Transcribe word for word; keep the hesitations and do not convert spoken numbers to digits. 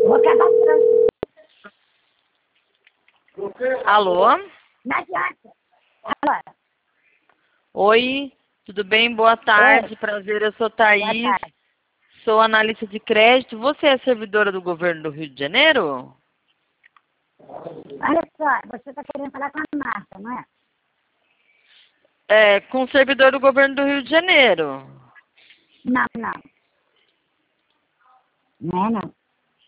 Vou acabar tirando. Alô? Não adianta. Alô? Oi, tudo bem? Boa tarde, prazer, eu sou Thaís, Boa tarde. sou analista de crédito. Você é servidora do governo do Rio de Janeiro? Olha só, você está querendo falar com a Marta, não é? É, com o servidor do governo do Rio de Janeiro. Não, não. Não é, não.